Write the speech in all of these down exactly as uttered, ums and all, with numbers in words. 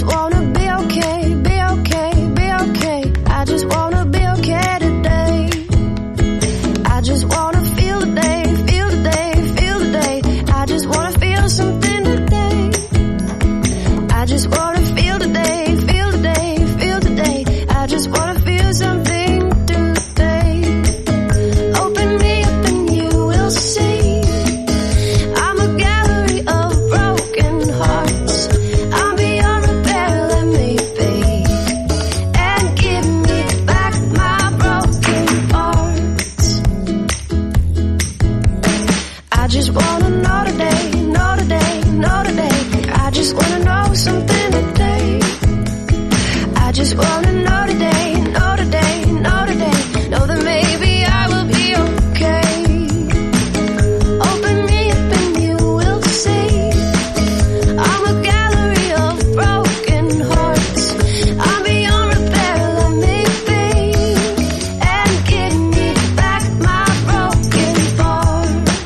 wanna be okay, be okay, be okay. I just wanna be okay today. I just wanna feel the day, feel the day, feel the day. I just wanna feel something today. I just wanna feel the day, feel the day, feel the day. I just wanna feel something today. Open me up and you will see. I'm a gallery of broken hearts. I'm beyond repair, let me be. And give me back my broken parts. I just wanna know today, know today, know today. I just wanna know something today. I just wanna know today, know today, know today. Know that maybe I will be okay. Open me up and you will see. I'm a gallery of broken hearts. I'm beyond repair, let me be. And give me back my broken parts.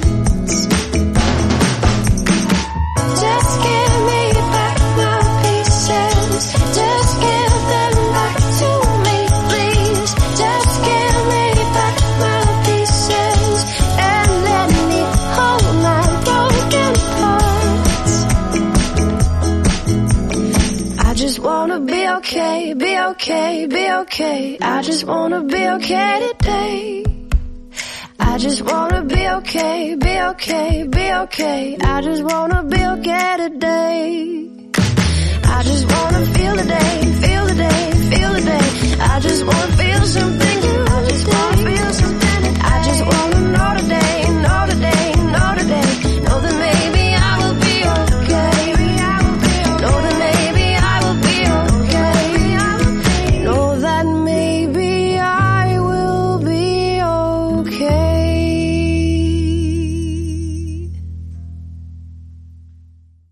Just give me back my pieces. Just give them back to me, please. Just give me back my pieces. And let me hold my broken parts. I just wanna be okay, be okay, be okay. I just wanna be okay today. I just wanna be okay, be okay, be okay. I just wanna be okay today. I just wanna